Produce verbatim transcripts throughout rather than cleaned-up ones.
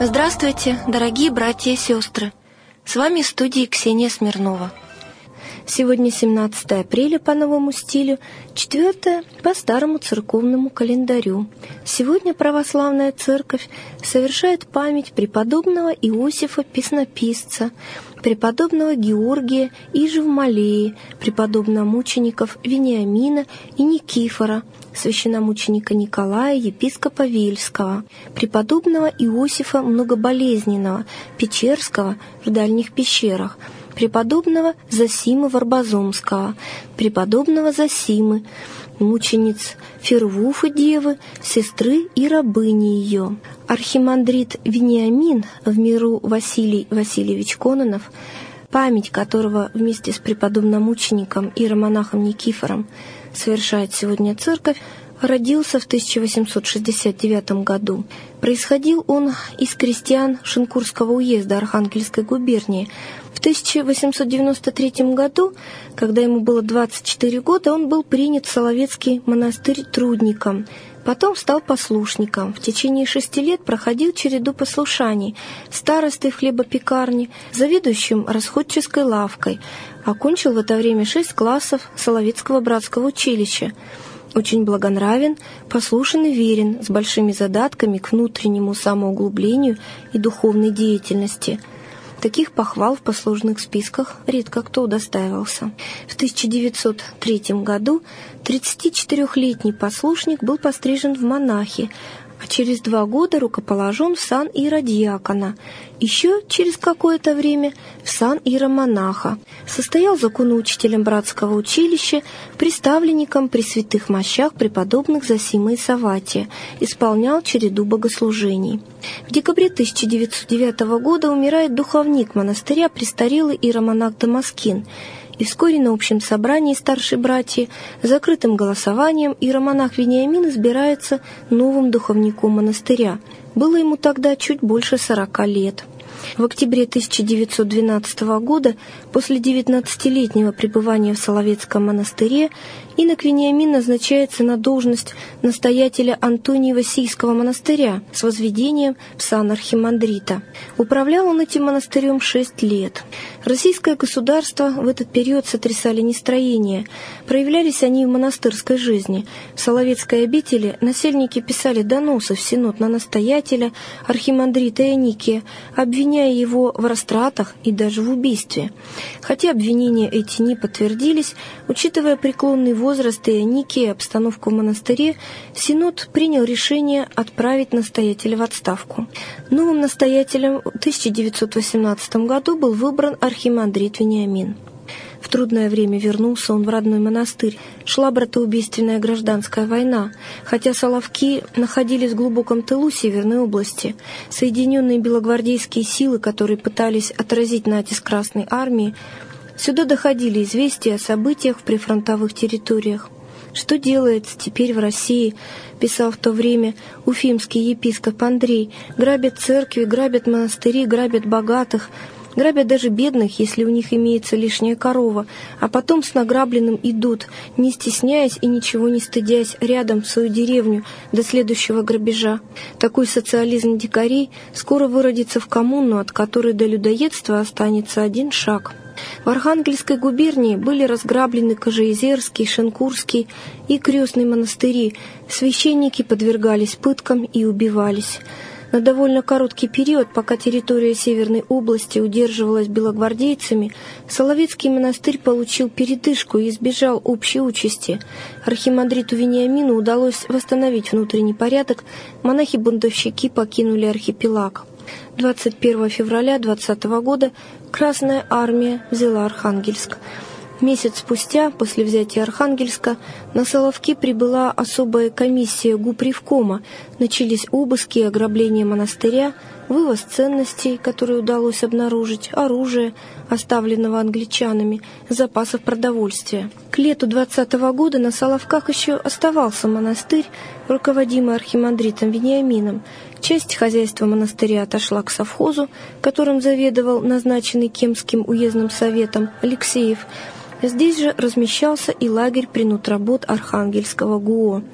Здравствуйте, дорогие братья и сестры! С вами в студии Ксения Смирнова. Сегодня семнадцатое апреля по новому стилю, четвёртое по старому церковному календарю. Сегодня православная церковь совершает память преподобного Иосифа Песнописца, преподобного Георгия Ижевмалеи, преподобномучеников Вениамина и Никифора, священномученика Николая, епископа Вельского, преподобного Иосифа Многоболезненного, Печерского в дальних пещерах, преподобного Зосимы Варбазомского, преподобного Зосимы, мучениц Фервуфы Девы, сестры и рабыни ее, архимандрит Вениамин, в миру Василий Васильевич Кононов, память которого вместе с преподобномучеником иеромонахом Никифором совершает сегодня церковь, родился в тысяча восемьсот шестьдесят девятом году. Происходил он из крестьян Шинкурского уезда Архангельской губернии. В тысяча восемьсот девяносто третьем году, когда ему было двадцать четыре года, он был принят в Соловецкий монастырь трудником. Потом стал послушником. В течение шести лет проходил череду послушаний: старостой в хлебопекарне, заведующим расходческой лавкой. Окончил в это время шесть классов Соловецкого братского училища. Очень благонравен, послушен и верен, с большими задатками к внутреннему самоуглублению и духовной деятельности. Таких похвал в послужных списках редко кто удостаивался. В тысяча девятьсот третьем году тридцатичетырёхлетний послушник был пострижен в монахи, а через два года рукоположен в сан иеродиакона, еще через какое-то время в сан иеромонаха. Состоял законоучителем братского училища, приставленником при святых мощах преподобных Зосимы и Савватия, исполнял череду богослужений. В декабре тысяча девятьсот девятого года умирает духовник монастыря престарелый иеромонах Дамаскин. И вскоре на общем собрании старшей братьи закрытым голосованием иеромонах Вениамин избирается новым духовником монастыря. Было ему тогда чуть больше сорока лет. В октябре тысяча девятьсот двенадцатого года, после девятнадцатилетнего пребывания в Соловецком монастыре, инок Вениамин назначается на должность настоятеля Антониево-Сийского монастыря с возведением в сан архимандрита. Управлял он этим монастырем шесть лет. Российское государство в этот период сотрясали нестроения. Проявлялись они в монастырской жизни. В Соловецкой обители насельники писали доносы в синод на настоятеля, архимандрита Ионикия, обвиняя его в растратах и даже в убийстве. Хотя обвинения эти не подтвердились, учитывая преклонный возраст Ионикия и обстановку в монастыре, синод принял решение отправить настоятеля в отставку. Новым настоятелем в тысяча девятьсот восемнадцатом году был выбран архимандрит Вениамин. В трудное время вернулся он в родной монастырь. Шла братоубийственная гражданская война. Хотя Соловки находились в глубоком тылу Северной области, соединенные белогвардейские силы, которые пытались отразить натиск Красной армии, сюда доходили известия о событиях в прифронтовых территориях. «Что делается теперь в России?» — писал в то время уфимский епископ Андрей. «Грабят церкви, грабят монастыри, грабят богатых». Грабят даже бедных, если у них имеется лишняя корова, а потом с награбленным идут, не стесняясь и ничего не стыдясь, рядом в свою деревню до следующего грабежа. Такой социализм дикарей скоро выродится в коммуну, от которой до людоедства останется один шаг. В Архангельской губернии были разграблены Кожеизерский, Шинкурский и Крестный монастыри, священники подвергались пыткам и убивались. На довольно короткий период, пока территория Северной области удерживалась белогвардейцами, Соловецкий монастырь получил передышку и избежал общей участи. Архимандриту Вениамину удалось восстановить внутренний порядок, монахи-бунтовщики покинули архипелаг. двадцать первого февраля двадцатого года Красная армия взяла Архангельск. Месяц спустя, после взятия Архангельска, на Соловки прибыла особая комиссия гупревкома. Начались обыски и ограбления монастыря, вывоз ценностей, которые удалось обнаружить, оружия, оставленного англичанами, запасов продовольствия. К лету двадцатого года на Соловках еще оставался монастырь, руководимый архимандритом Вениамином. Часть хозяйства монастыря отошла к совхозу, которым заведовал назначенный Кемским уездным советом Алексеев. Здесь же размещался и лагерь принутработ Архангельского ГУО.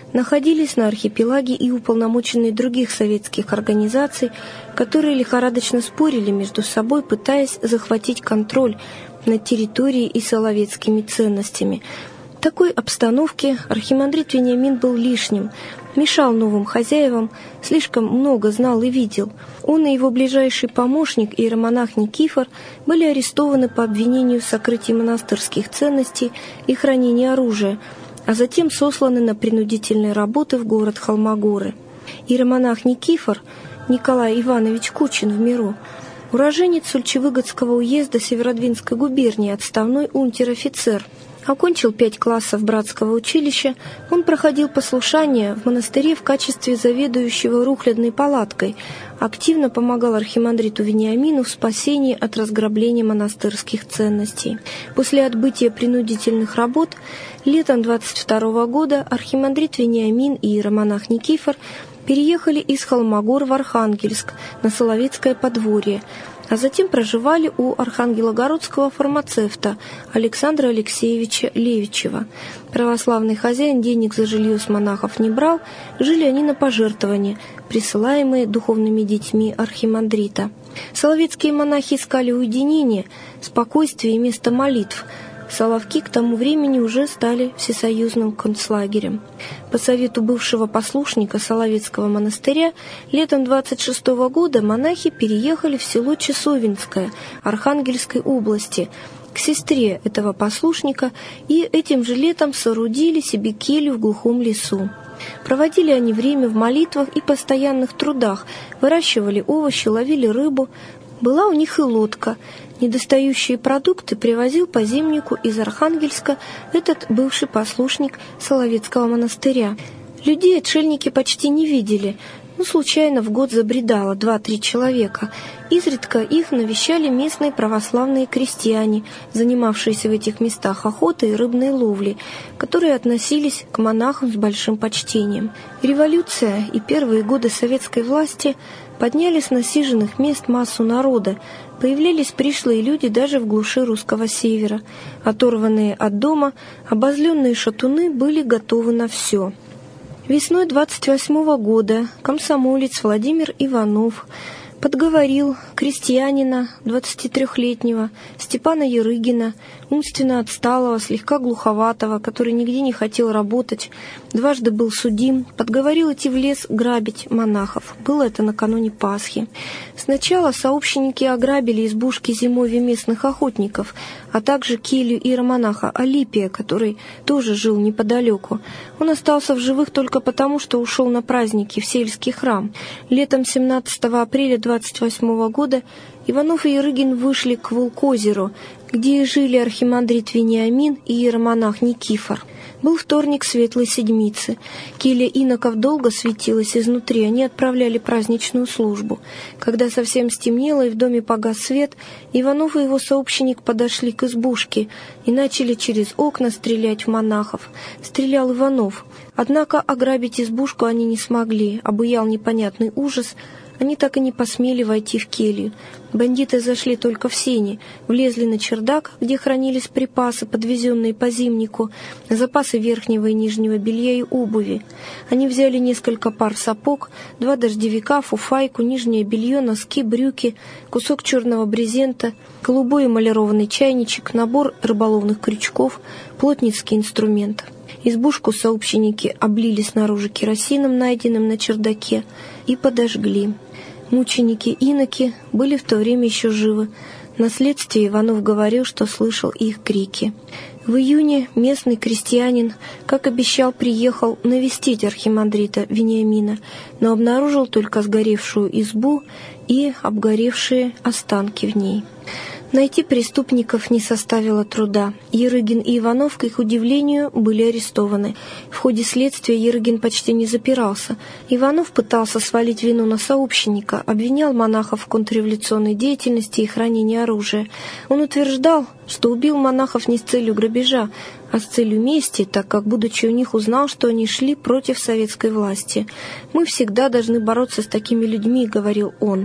находились на архипелаге и уполномоченные других советских организаций, которые лихорадочно спорили между собой, пытаясь захватить контроль над территорией и соловецкими ценностями. В такой обстановке архимандрит Вениамин был лишним, мешал новым хозяевам, слишком много знал и видел. Он и его ближайший помощник, иеромонах Никифор, были арестованы по обвинению в сокрытии монастырских ценностей и хранении оружия, а затем сосланы на принудительные работы в город Холмогоры. Иеромонах Никифор, Николай Иванович Кучин в миру, уроженец Сульчевыгодского уезда Северодвинской губернии, отставной унтер-офицер. Окончил пять классов братского училища, он проходил послушание в монастыре в качестве заведующего рухлядной палаткой, активно помогал архимандриту Вениамину в спасении от разграбления монастырских ценностей. После отбытия принудительных работ летом двадцать второго года архимандрит Вениамин и иеромонах Никифор переехали из Холмогор в Архангельск на Соловецкое подворье, а затем проживали у архангелогородского фармацевта Александра Алексеевича Левичева. Православный хозяин денег за жилье с монахов не брал, жили они на пожертвования, присылаемые духовными детьми архимандрита. Соловецкие монахи искали уединение, спокойствие и место молитв. Соловки к тому времени уже стали всесоюзным концлагерем. По совету бывшего послушника Соловецкого монастыря летом двадцать шестого года монахи переехали в село Часовинское Архангельской области к сестре этого послушника и этим же летом соорудили себе келью в глухом лесу. Проводили они время в молитвах и постоянных трудах, выращивали овощи, ловили рыбу. Была у них и лодка. Недостающие продукты привозил по зимнику из Архангельска этот бывший послушник Соловецкого монастыря. Людей отшельники почти не видели, но случайно в год забредало два-три человека. Изредка их навещали местные православные крестьяне, занимавшиеся в этих местах охотой и рыбной ловлей, которые относились к монахам с большим почтением. Революция и первые годы советской власти подняли с насиженных мест массу народа, появлялись пришлые люди даже в глуши русского севера. Оторванные от дома, обозленные шатуны были готовы на все. Весной двадцать восьмого года комсомолец Владимир Иванов подговорил крестьянина двадцатитрёхлетнего Степана Ярыгина, умственно отсталого, слегка глуховатого, который нигде не хотел работать, дважды был судим, подговорил идти в лес грабить монахов. Было это накануне Пасхи. Сначала сообщники ограбили избушки зимовья местных охотников, а также келью иеромонаха Алипия, который тоже жил неподалеку. Он остался в живых только потому, что ушел на праздники в сельский храм. Летом семнадцатого апреля двадцать восьмого года Иванов и Ярыгин вышли к Волкозеру, где жили архимандрит Вениамин и иеромонах Никифор. Был вторник Светлой Седмицы. Келья иноков долго светилась изнутри, они отправляли праздничную службу. Когда совсем стемнело и в доме погас свет, Иванов и его сообщник подошли к избушке и начали через окна стрелять в монахов. Стрелял Иванов. Однако ограбить избушку они не смогли, обуял непонятный ужас. Они так и не посмели войти в келью. Бандиты зашли только в сени, влезли на чердак, где хранились припасы, подвезенные по зимнику, запасы верхнего и нижнего белья и обуви. Они взяли несколько пар сапог, два дождевика, фуфайку, нижнее белье, носки, брюки, кусок черного брезента, голубой эмалированный чайничек, набор рыболовных крючков, плотницкий инструмент. Избушку сообщники облили снаружи керосином, найденным на чердаке, и подожгли. Мученики-иноки были в то время еще живы. На следствии Иванов говорил, что слышал их крики. В июне местный крестьянин, как обещал, приехал навестить архимандрита Вениамина, но обнаружил только сгоревшую избу и обгоревшие останки в ней. Найти преступников не составило труда. Ярыгин и Иванов, к их удивлению, были арестованы. В ходе следствия Ярыгин почти не запирался. Иванов пытался свалить вину на сообщника, обвинял монахов в контрреволюционной деятельности и хранении оружия. Он утверждал, что убил монахов не с целью грабежа, а с целью мести, так как, будучи у них, узнал, что они шли против советской власти. «Мы всегда должны бороться с такими людьми», — говорил он.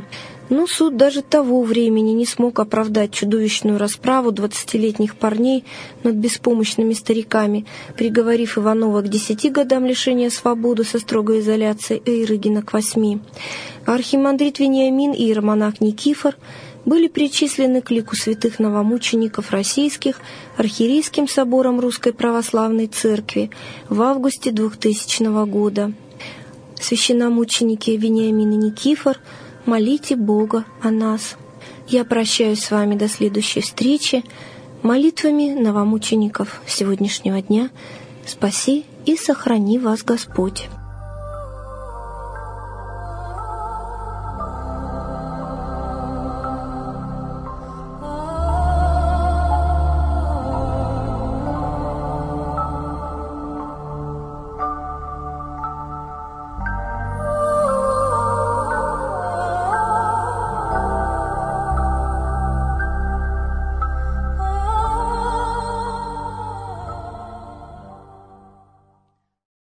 Но суд даже того времени не смог оправдать чудовищную расправу двадцатилетних парней над беспомощными стариками, приговорив Иванова к десяти годам лишения свободы со строгой изоляцией, а Ирыгина к восьми. Архимандрит Вениамин и иеромонах Никифор были причислены к лику святых новомучеников российских Архиерейским собором Русской Православной Церкви в августе двухтысячного года. Священномученики Вениамин и Никифор, молите Бога о нас. Я прощаюсь с вами до следующей встречи молитвами новомучеников сегодняшнего дня. Спаси и сохрани вас Господь.